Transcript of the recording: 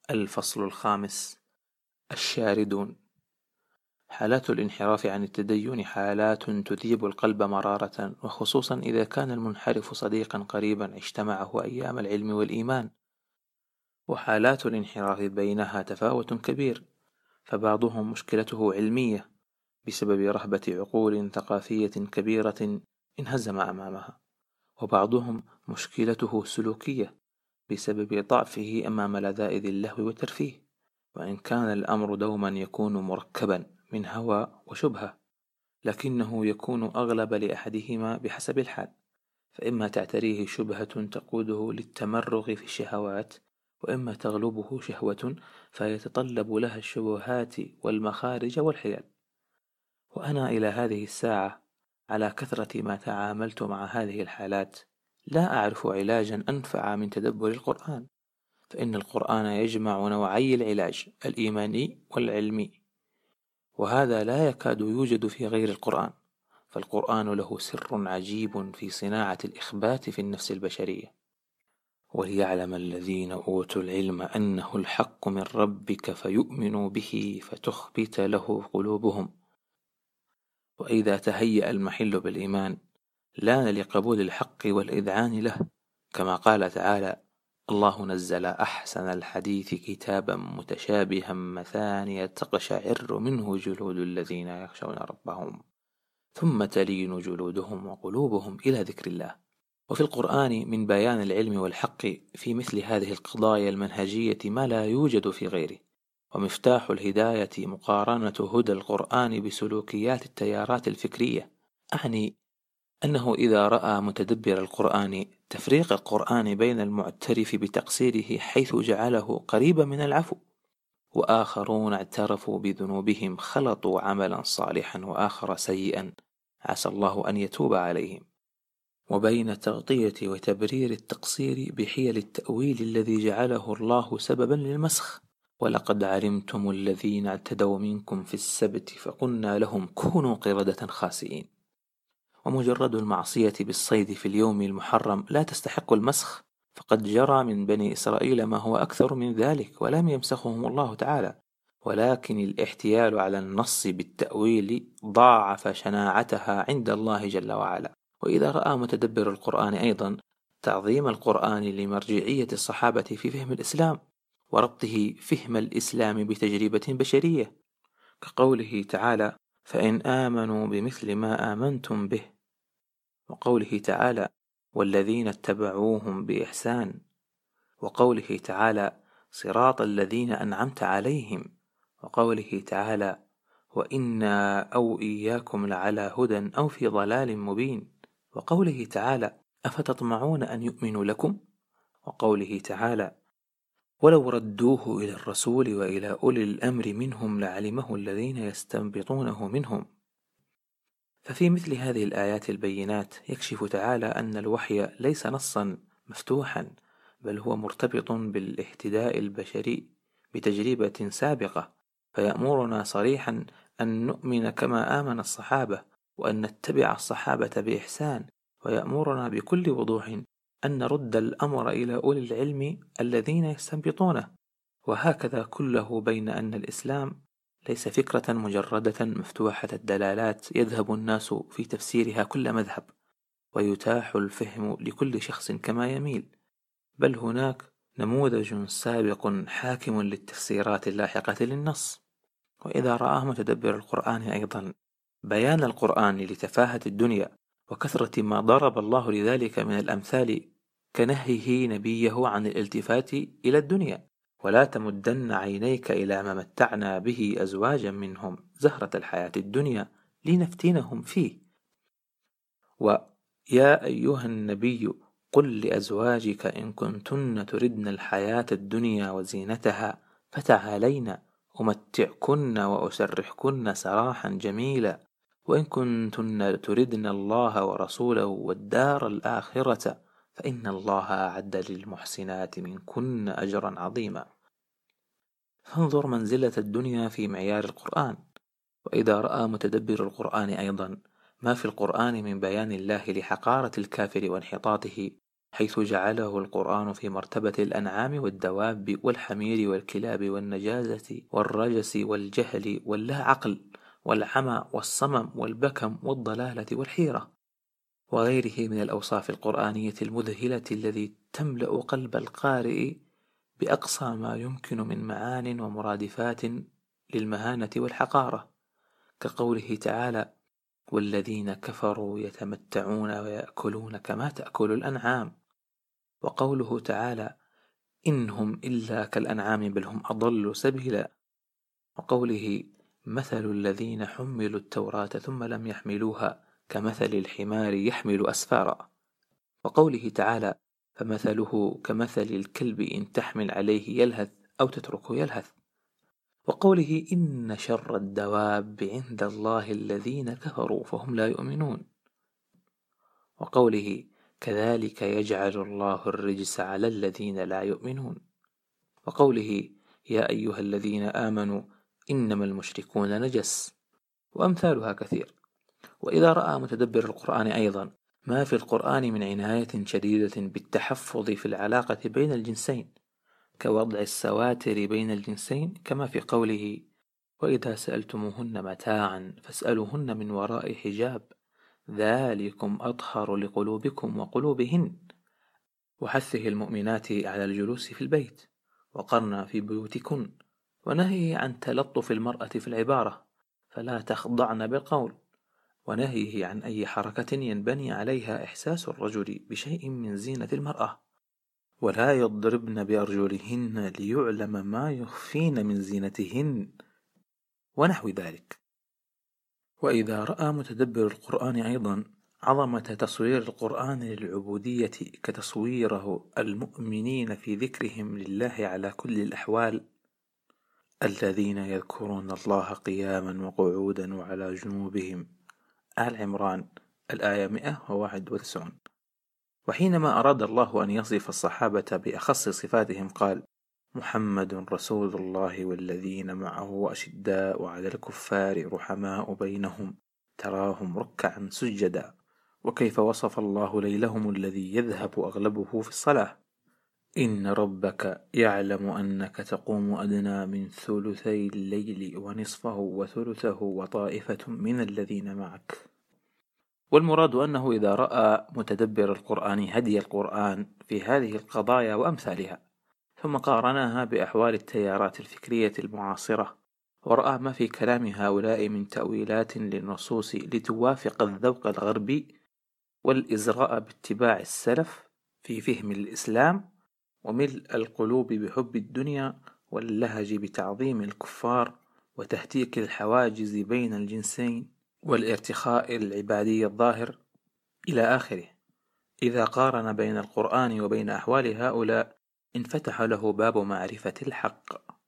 الفصل الخامس: الشاردون. حالات الانحراف عن التدين حالات تذيب القلب مرارة، وخصوصا إذا كان المنحرف صديقا قريبا اجتمعه أيام العلم والإيمان. وحالات الانحراف بينها تفاوت كبير، فبعضهم مشكلته علمية بسبب رهبة عقول ثقافية كبيرة انهزم أمامها، وبعضهم مشكلته سلوكية بسبب ضعفه أمام لذائذ اللهو والترفيه، وإن كان الأمر دوما يكون مركبا من هوى وشبهة، لكنه يكون أغلب لأحدهما بحسب الحال، فإما تعتريه شبهة تقوده للتمرغ في الشهوات، وإما تغلبه شهوة فيتطلب لها الشبهات والمخارج والحيل. وأنا إلى هذه الساعة على كثرة ما تعاملت مع هذه الحالات لا أعرف علاجا أنفع من تدبر القرآن، فإن القرآن يجمع نوعي العلاج الإيماني والعلمي، وهذا لا يكاد يوجد في غير القرآن، فالقرآن له سر عجيب في صناعة الإخبات في النفس البشرية. وليعلم الذين أوتوا العلم أنه الحق من ربك فيؤمنوا به فتخبت له قلوبهم. وإذا تهيأ المحل بالإيمان لان لقبول الحق والإذعان له، كما قال تعالى: الله نزل أحسن الحديث كتابا متشابها مثانية تقشعر منه جلود الذين يخشون ربهم ثم تلين جلودهم وقلوبهم إلى ذكر الله. وفي القرآن من بيان العلم والحق في مثل هذه القضايا المنهجية ما لا يوجد في غيره. ومفتاح الهداية مقارنة هدى القرآن بسلوكيات التيارات الفكرية، أعني أنه إذا رأى متدبر القرآن تفريق القرآن بين المعترف بتقصيره حيث جعله قريبا من العفو، وآخرون اعترفوا بذنوبهم خلطوا عملا صالحا وآخر سيئا عسى الله أن يتوب عليهم، وبين تغطية وتبرير التقصير بحيل التأويل الذي جعله الله سببا للمسخ: ولقد علمتم الذين اعتدوا منكم في السبت فقلنا لهم كونوا قردة خاسئين. ومجرد المعصية بالصيد في اليوم المحرم لا تستحق المسخ، فقد جرى من بني إسرائيل ما هو أكثر من ذلك ولم يمسخهم الله تعالى، ولكن الاحتيال على النص بالتأويل ضاعف شناعتها عند الله جل وعلا. وإذا رأى متدبر القرآن أيضا تعظيم القرآن لمرجعية الصحابة في فهم الإسلام وربطه فهم الإسلام بتجربة بشرية، كقوله تعالى: فإن آمنوا بمثل ما آمنتم به، وقوله تعالى: والذين اتبعوهم بإحسان، وقوله تعالى: صراط الذين أنعمت عليهم، وقوله تعالى: وإنا أو إياكم لعلى هدى أو في ضلال مبين، وقوله تعالى: أفتطمعون أن يؤمنوا لكم، وقوله تعالى: ولو ردوه إلى الرسول وإلى أولي الأمر منهم لعلمه الذين يستنبطونه منهم. ففي مثل هذه الآيات البينات يكشف تعالى أن الوحي ليس نصا مفتوحا، بل هو مرتبط بالاهتداء البشري بتجربة سابقة، فيأمرنا صريحا أن نؤمن كما آمن الصحابة، وأن نتبع الصحابة بإحسان، ويأمرنا بكل وضوح أن نرد الأمر إلى أولي العلم الذين يستنبطونه، وهكذا كله، بين أن الإسلام ليس فكرة مجردة مفتوحة الدلالات يذهب الناس في تفسيرها كل مذهب ويتاح الفهم لكل شخص كما يميل، بل هناك نموذج سابق حاكم للتفسيرات اللاحقة للنص. وإذا رآه متدبر القرآن أيضا بيان القرآن لتفاهة الدنيا وكثرة ما ضرب الله لذلك من الأمثال، كنهيه نبيه عن الالتفات إلى الدنيا: ولا تمدن عينيك إلى ما متعنا به أزواجا منهم زهرة الحياة الدنيا لنفتنهم فيه، ويا أيها النبي قل لأزواجك إن كنتن تردن الحياة الدنيا وزينتها فتعالين أمتعكن وأسرحكن سراحا جميلا، وإن كنتن تردن الله ورسوله والدار الآخرة فإن الله أعد للمحسنات منكن أجرا عظيما. فانظر منزلة الدنيا في معيار القرآن. وإذا رأى متدبر القرآن أيضا ما في القرآن من بيان الله لحقارة الكافر وانحطاطه، حيث جعله القرآن في مرتبة الأنعام والدواب والحمير والكلاب والنجازة والرجس والجهل واللا عقل والعمى والصمم والبكم والضلالة والحيرة وغيره من الأوصاف القرآنية المذهلة الذي تملأ قلب القارئ بأقصى ما يمكن من معان ومرادفات للمهانة والحقارة، كقوله تعالى: والذين كفروا يتمتعون ويأكلون كما تأكل الأنعام، وقوله تعالى: إنهم إلا كالأنعام بل هم أضل سبيلا، وقوله: مثل الذين حملوا التوراة ثم لم يحملوها كمثل الحمار يحمل أسفارا، وقوله تعالى: فمثله كمثل الكلب إن تحمل عليه يلهث أو تتركه يلهث، وقوله: إن شر الدواب عند الله الذين كفروا فهم لا يؤمنون، وقوله: كذلك يجعل الله الرجس على الذين لا يؤمنون، وقوله: يا أيها الذين آمنوا إنما المشركون نجس، وأمثالها كثير. وإذا رأى متدبر القرآن أيضا ما في القرآن من عناية شديدة بالتحفظ في العلاقة بين الجنسين، كوضع السواتر بين الجنسين كما في قوله: وإذا سألتموهن متاعا فاسألوهن من وراء حجاب ذلكم أطهر لقلوبكم وقلوبهن، وحثه المؤمنات على الجلوس في البيت وقرن في بيوتكن، ونهيه عن تلطف المرأة في العبارة فلا تخضعن بالقول، ونهيه عن أي حركة ينبني عليها إحساس الرجل بشيء من زينة المرأة، ولا يضربن بأرجلهن ليعلم ما يخفين من زينتهن، ونحو ذلك. وإذا رأى متدبر القرآن أيضا عظمة تصوير القرآن للعبودية كتصويره المؤمنين في ذكرهم لله على كل الأحوال: الذين يذكرون الله قياما وقعودا وعلى جنوبهم، آل عمران الآية 191. وحينما أراد الله أن يصف الصحابة بأخص صفاتهم قال: محمد رسول الله والذين معه أشداء على الكفار رحماء بينهم تراهم ركعا سجدا، وكيف وصف الله ليلهم الذي يذهب أغلبه في الصلاة: إن ربك يعلم أنك تقوم أدنى من ثلثي الليل ونصفه وثلثه وطائفة من الذين معك. والمراد أنه إذا رأى متدبر القرآن هدي القرآن في هذه القضايا وأمثالها، ثم قارنها بأحوال التيارات الفكرية المعاصرة، ورأى ما في كلام هؤلاء من تأويلات للنصوص لتوافق الذوق الغربي والإزراء باتباع السلف في فهم الإسلام، وملء القلوب بحب الدنيا واللهج بتعظيم الكفار وتهتيك الحواجز بين الجنسين والارتخاء العبادي الظاهر إلى آخره، إذا قارن بين القرآن وبين أحوال هؤلاء انفتح له باب معرفة الحق.